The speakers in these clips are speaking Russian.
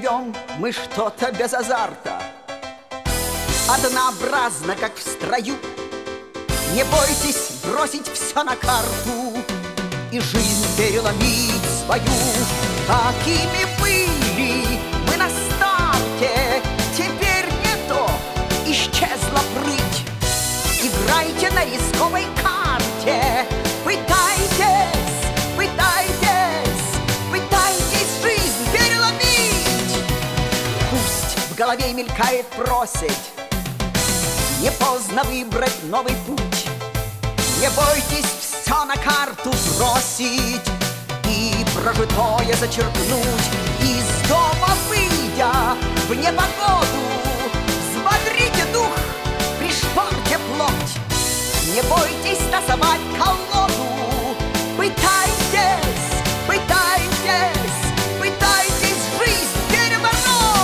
живем мы что-то без азарта, однообразно, как в строю. Не бойтесь бросить все на карту и жизнь переломить свою. Такими были мы на старте, теперь не то, исчезла прыть. Играйте на рисковой карте, пытайтесь, пытайтесь, пытайтесь жизнь переломить. Пусть в голове мелькает просить, не поздно выбрать новый путь. Не бойтесь все на карту бросить и прожитое зачеркнуть. Из дома выйдя в непогоду, взбодрите дух, пришпорьте плоть. Не бойтесь тасовать колоду, пытайтесь, пытайтесь, пытайтесь жизнь перевернуть.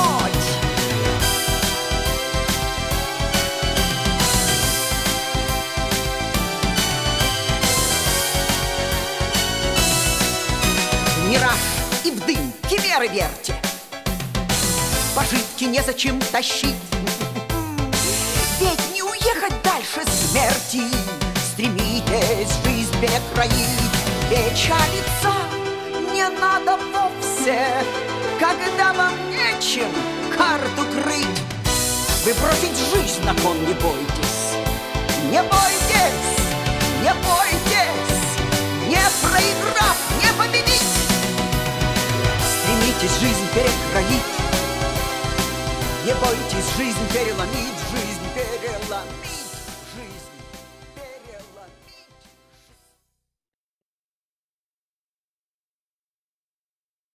Мираж и в дым химеры верьте, пожитки незачем тащить. Ведь не уехать дальше смерти, стремитесь жизнь перекроить. Печалиться не надо вовсе, когда вам нечем карту крыть. Вы бросить жизнь на кон не бойтесь, не бойтесь, не бойтесь, не проиграв, не победить. Стремитесь жизнь перекроить, не бойтесь жизнь переломить, жизнь